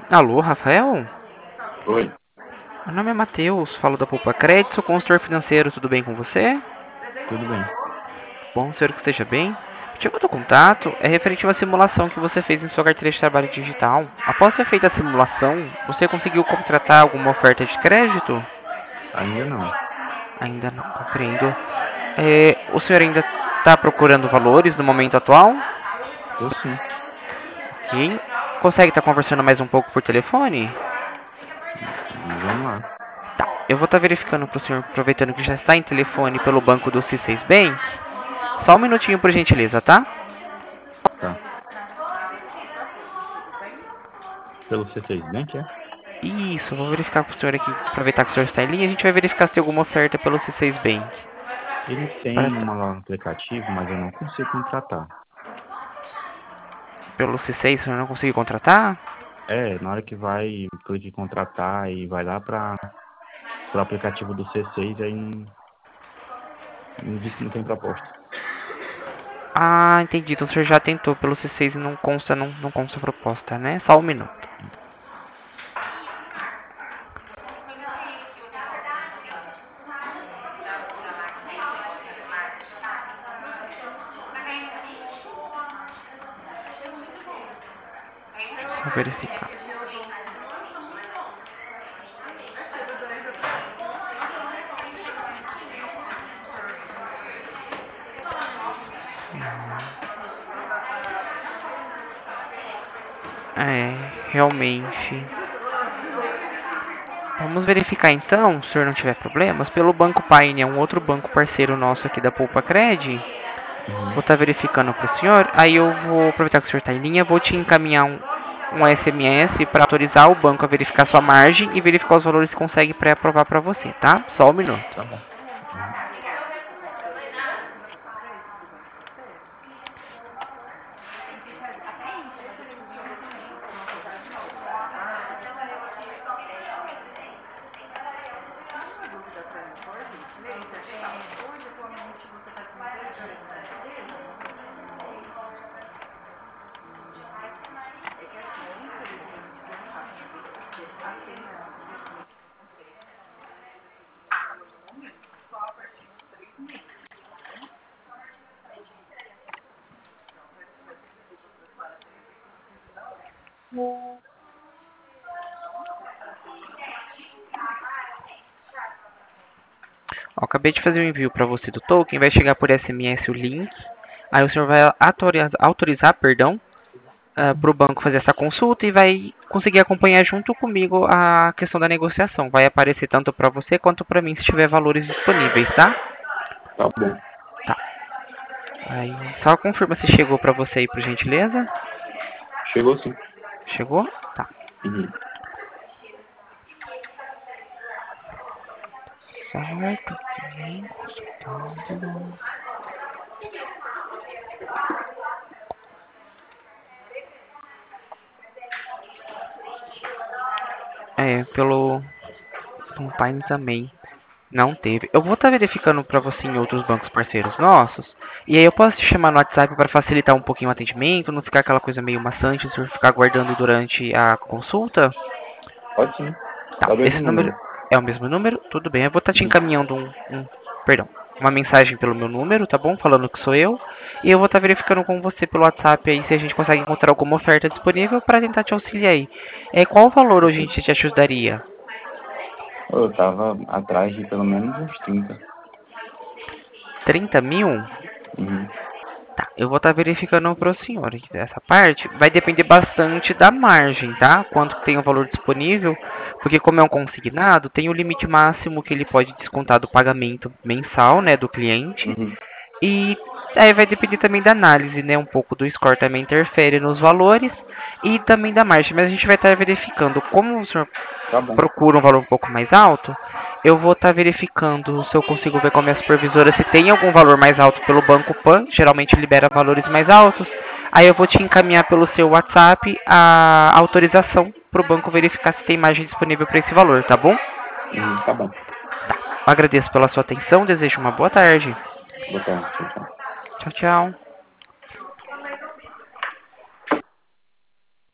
Alô, Rafael? Oi, Meu nome é Matheus, falo da Poupa Crédito, sou consultor financeiro, tudo bem com você? tudo bem? Bom, espero que esteja bem. O motivo do contato é referente a uma simulação que você fez em sua carteira de trabalho digital. Após ter feito a simulação, você conseguiu contratar alguma oferta de crédito? Ainda não. Ainda não compreendo. O senhor ainda está procurando valores no momento atual? Tô sim. Ok. Consegue estar conversando mais um pouco por telefone? Vamos lá. Eu vou estar verificando para o senhor, aproveitando que já está em telefone pelo banco do C6 Bank. Só um minutinho, por gentileza, tá? Tá. Pelo C6 Bank, é? Isso, vou verificar com o senhor aqui, aproveitar que o senhor está em linha, a gente vai verificar se tem alguma oferta pelo C6 Bank. Ele Para tem uma lá no aplicativo, mas eu não consigo contratar. pelo C6, o senhor não conseguiu contratar? É, na hora que vai, clique em contratar e vai lá para o aplicativo do C6, aí não diz que não tem proposta. Ah, entendi. Então o senhor já tentou pelo C6 e não consta a proposta, né? Só um minuto. Deixa eu só verificar. É, realmente. Vamos verificar então, se o senhor não tiver problemas, pelo Banco Paine, é um outro banco parceiro nosso aqui da Poupa Cred. Vou Uhum. estar verificando para o senhor. Aí eu vou aproveitar que o senhor está em linha, vou te encaminhar um SMS para autorizar o banco a verificar sua margem e verificar os valores que consegue pré-aprovar para você, tá? Só um minuto. Tá bom. Uhum. Ó, acabei de fazer o envio para você do token, vai chegar por SMS o link. Aí o senhor vai autorizar, perdão, para o banco fazer essa consulta e vai conseguir acompanhar junto comigo a questão da negociação. Vai aparecer tanto para você quanto para mim se tiver valores disponíveis, tá? Tá bom. Tá. Aí só confirma se chegou para você aí, por gentileza. Chegou sim. Chegou? Tá. Uhum. Certo. Aqui, consultando. Pelo Paine também. Não teve. Eu vou estar verificando para você em outros bancos parceiros nossos. E aí eu posso te chamar no WhatsApp para facilitar um pouquinho o atendimento, não ficar aquela coisa meio maçante, o senhor ficar aguardando durante a consulta. Pode sim. Tá, É o mesmo esse número número. é o mesmo número? Tudo bem. Eu vou estar te Uhum. encaminhando perdão, uma mensagem pelo meu número, tá bom? Falando que sou eu. E eu vou estar verificando com você pelo WhatsApp aí se a gente consegue encontrar alguma oferta disponível para tentar te auxiliar aí. Qual o valor hoje a Ok. gente te ajudaria? Eu tava atrás de pelo menos uns 30. 30.000? Uhum. Tá, eu vou estar verificando para o senhor aqui dessa parte. Vai depender bastante da margem, tá? Quanto que tem o valor disponível, porque como é um consignado, tem o limite máximo que ele pode descontar do pagamento mensal, né, do cliente. Uhum. E aí vai depender também da análise, né? Um pouco do score também interfere nos valores e também da margem. Mas a gente vai estar verificando como o senhor Tá bom. procura um valor um pouco mais alto. Eu vou estar verificando se eu consigo ver com a minha supervisora se tem algum valor mais alto pelo Banco Pan. Geralmente libera valores mais altos. Aí eu vou te encaminhar pelo seu WhatsApp a autorização para o banco verificar se tem margem disponível para esse valor, tá bom? Tá bom. Agradeço pela sua atenção, desejo uma boa tarde. Boa tarde. Tchau, tchau. Tchau, tchau.